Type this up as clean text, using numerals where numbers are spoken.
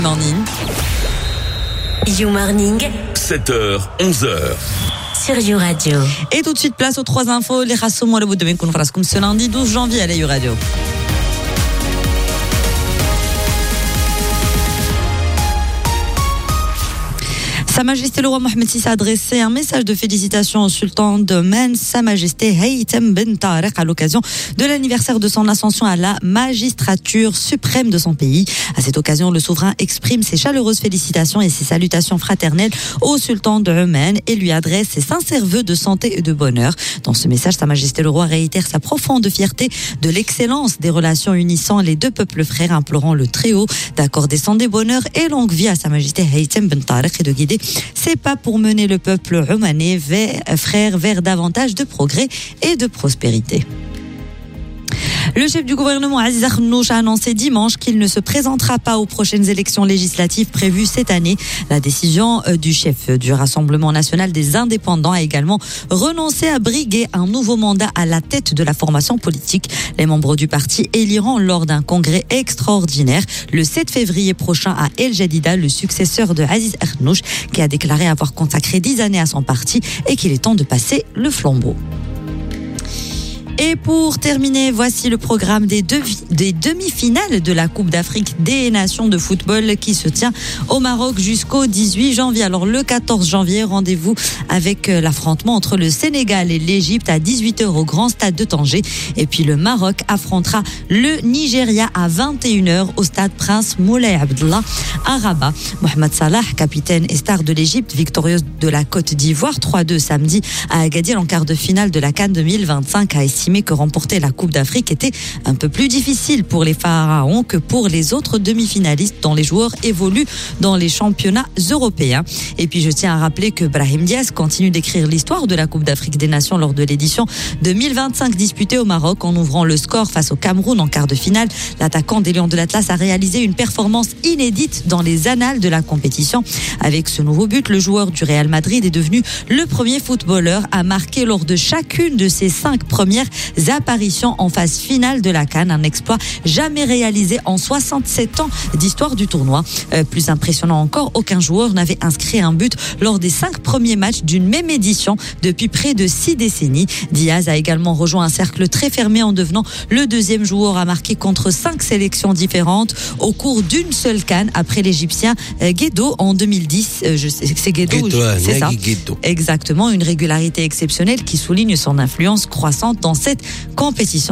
Morning. You Morning. 7h, 11h. Sur You Radio. Et tout de suite, place aux 3 infos. Les rassommois le bout de Benkoun Frascoum ce lundi 12 janvier à la You Radio. Sa Majesté le roi Mohamed VI a adressé un message de félicitations au sultan d'Oman, Sa Majesté Haytham Ben Tareq, à l'occasion de l'anniversaire de son ascension à la magistrature suprême de son pays. À cette occasion, le souverain exprime ses chaleureuses félicitations et ses salutations fraternelles au sultan d'Oman et lui adresse ses sincères vœux de santé et de bonheur. Dans ce message, Sa Majesté le roi réitère sa profonde fierté de l'excellence des relations unissant les deux peuples frères, implorant le Très-Haut d'accorder santé, bonheur et longue vie à Sa Majesté Haytham Ben Tareq et de guider c'est pas pour mener le peuple omanais vers davantage de progrès et de prospérité. Le chef du gouvernement, Aziz Akhnouch, a annoncé dimanche qu'il ne se présentera pas aux prochaines élections législatives prévues cette année. La décision du chef du Rassemblement national des indépendants a également renoncé à briguer un nouveau mandat à la tête de la formation politique. Les membres du parti éliront lors d'un congrès extraordinaire le 7 février prochain à El Jadida, le successeur de Aziz Akhnouch, qui a déclaré avoir consacré 10 années à son parti et qu'il est temps de passer le flambeau. Et pour terminer, voici le programme des demi-finales de la Coupe d'Afrique des Nations de football qui se tient au Maroc jusqu'au 18 janvier. Alors le 14 janvier, rendez-vous avec l'affrontement entre le Sénégal et l'Égypte à 18h au Grand Stade de Tanger. Et puis le Maroc affrontera le Nigeria à 21h au Stade Prince Moulay Abdallah à Rabat. Mohamed Salah, capitaine et star de l'Égypte, victorieuse de la Côte d'Ivoire 3-2 samedi à Agadir en quart de finale de la CAN 2025, a estimé que remporter la Coupe d'Afrique était un peu plus difficile pour les Pharaons que pour les autres demi-finalistes dont les joueurs évoluent dans les championnats européens. Et puis je tiens à rappeler que Brahim Diaz continue d'écrire l'histoire de la Coupe d'Afrique des Nations lors de l'édition 2025 disputée au Maroc en ouvrant le score face au Cameroun en quart de finale. L'attaquant des Lions de l'Atlas a réalisé une performance inédite dans les annales de la compétition. Avec ce nouveau but, le joueur du Real Madrid est devenu le premier footballeur à marquer lors de chacune de ses 5 premières apparitions en phase finale de la CAN, un exploit jamais réalisé en 67 ans d'histoire du tournoi. Plus impressionnant encore, aucun joueur n'avait inscrit un but lors des 5 premiers matchs d'une même édition depuis près de 6 décennies. Diaz a également rejoint un cercle très fermé en devenant le deuxième joueur à marquer contre 5 sélections différentes au cours d'une seule CAN après l'Égyptien Guedo en 2010. C'est Guedo, c'est ça. Exactement, une régularité exceptionnelle qui souligne son influence croissante dans cette compétition.